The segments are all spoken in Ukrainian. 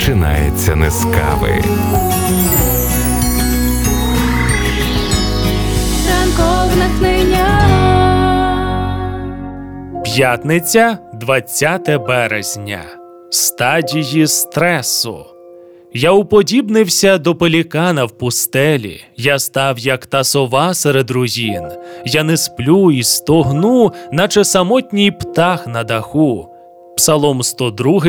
починається не з кави. Ранкове натхнення. П'ятниця, 20 березня. Стадії стресу. Я уподібнився до пелікана в пустелі, я став, як та сова серед руїн. Я не сплю і стогну, наче самотній птах на даху. Псалом 102,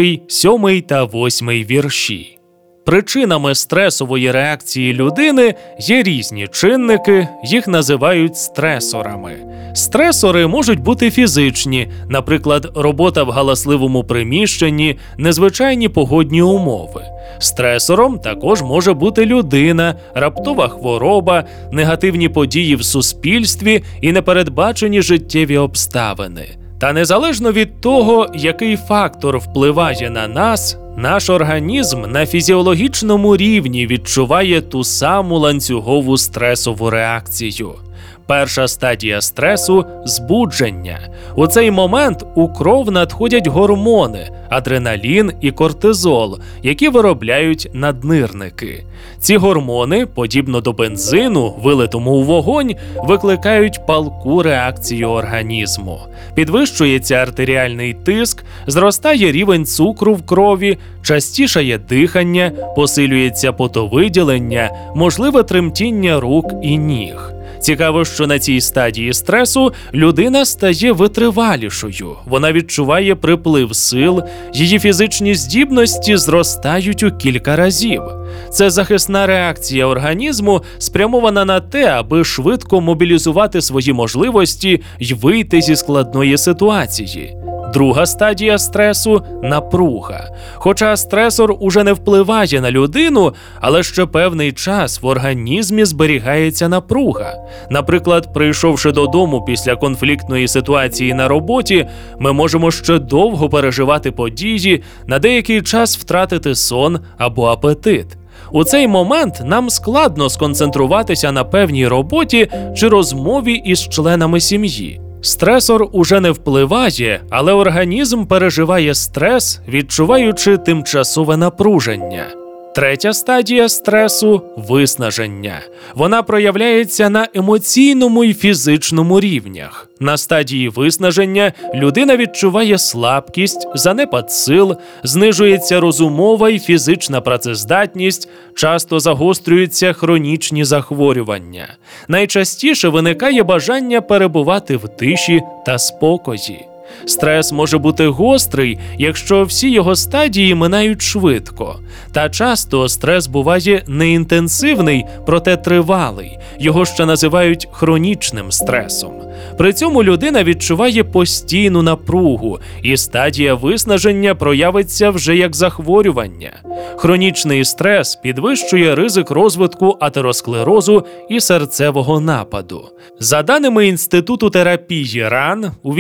7 та 8 вірші. Причинами стресової реакції людини є різні чинники, їх називають стресорами. Стресори можуть бути фізичні, наприклад, робота в галасливому приміщенні, незвичайні погодні умови. Стресором також може бути людина, раптова хвороба, негативні події в суспільстві і непередбачені життєві обставини. Та незалежно від того, який фактор впливає на нас, наш організм на фізіологічному рівні відчуває ту саму ланцюгову стресову реакцію. Перша стадія стресу – збудження. У цей момент у кров надходять гормони – адреналін і кортизол, які виробляють наднирники. Ці гормони, подібно до бензину, вилитому у вогонь, викликають палку реакцію організму. Підвищується артеріальний тиск, зростає рівень цукру в крові, частішає дихання, посилюється потовиділення, можливе тремтіння рук і ніг. Цікаво, що на цій стадії стресу людина стає витривалішою, вона відчуває приплив сил, її фізичні здібності зростають у кілька разів. Це захисна реакція організму, спрямована на те, аби швидко мобілізувати свої можливості й вийти зі складної ситуації. Друга стадія стресу – напруга. Хоча стресор уже не впливає на людину, але ще певний час в організмі зберігається напруга. Наприклад, прийшовши додому після конфліктної ситуації на роботі, ми можемо ще довго переживати події, на деякий час втратити сон або апетит. У цей момент нам складно сконцентруватися на певній роботі чи розмові із членами сім'ї. Стресор уже не впливає, але організм переживає стрес, відчуваючи тимчасове напруження. Третя стадія стресу – виснаження. Вона проявляється на емоційному і фізичному рівнях. На стадії виснаження людина відчуває слабкість, занепад сил, знижується розумова і фізична працездатність, часто загострюються хронічні захворювання. Найчастіше виникає бажання перебувати в тиші та спокої. Стрес може бути гострий, якщо всі його стадії минають швидко. Та часто стрес буває не інтенсивний, проте тривалий. Його ще називають хронічним стресом. При цьому людина відчуває постійну напругу, і стадія виснаження проявиться вже як захворювання. Хронічний стрес підвищує ризик розвитку атеросклерозу і серцевого нападу. За даними Інституту терапії РАН, у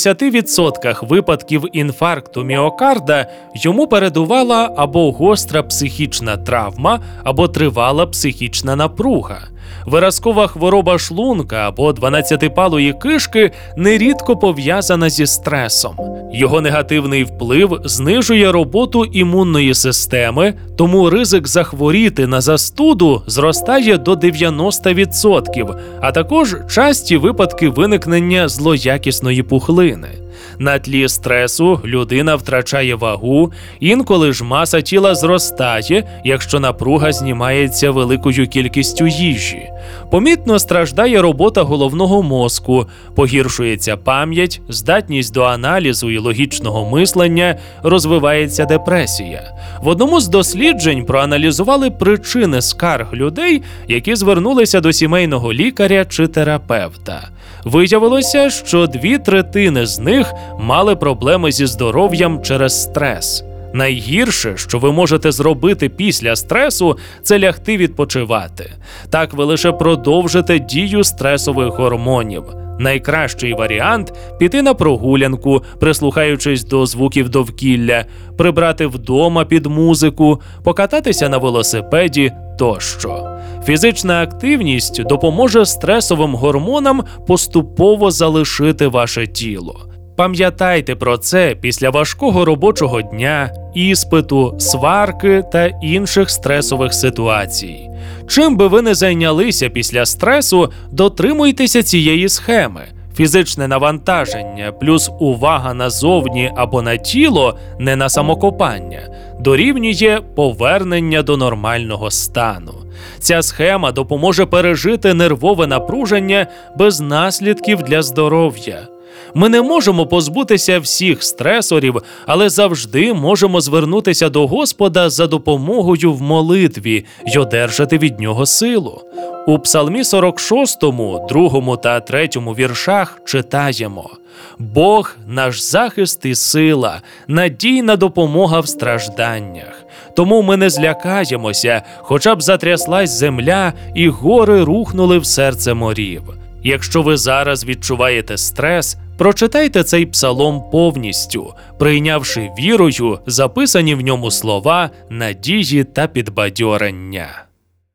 80% випадків інфаркту міокарда йому передувала або гостра психічна травма, або тривала психічна напруга. Виразкова хвороба шлунка або 12-палої кишки нерідко пов'язана зі стресом. Його негативний вплив знижує роботу імунної системи, тому ризик захворіти на застуду зростає до 90%, а також часті випадки виникнення злоякісної пухлини. На тлі стресу людина втрачає вагу, інколи ж маса тіла зростає, якщо напруга знімається великою кількістю їжі. Помітно страждає робота головного мозку, погіршується пам'ять, здатність до аналізу і логічного мислення, розвивається депресія. В одному з досліджень проаналізували причини скарг людей, які звернулися до сімейного лікаря чи терапевта. Виявилося, що 2/3 з них мали проблеми зі здоров'ям через стрес. Найгірше, що ви можете зробити після стресу, це лягти відпочивати. Так ви лише продовжите дію стресових гормонів. Найкращий варіант – піти на прогулянку, прислухаючись до звуків довкілля, прибрати вдома під музику, покататися на велосипеді тощо. Фізична активність допоможе стресовим гормонам поступово залишити ваше тіло. Пам'ятайте про це після важкого робочого дня, іспиту, сварки та інших стресових ситуацій. Чим би ви не зайнялися після стресу, дотримуйтеся цієї схеми. Фізичне навантаження плюс увага назовні або на тіло, не на самокопання, дорівнює повернення до нормального стану. Ця схема допоможе пережити нервове напруження без наслідків для здоров'я. Ми не можемо позбутися всіх стресорів, але завжди можемо звернутися до Господа за допомогою в молитві й одержати від Нього силу. У Псалмі 46, 2 та 3 віршах читаємо: «Бог – наш захист і сила, надійна допомога в стражданнях. Тому ми не злякаємося, хоча б затряслась земля і гори рухнули в серце морів». Якщо ви зараз відчуваєте стрес, прочитайте цей псалом повністю, прийнявши вірою записані в ньому слова надії та підбадьорення.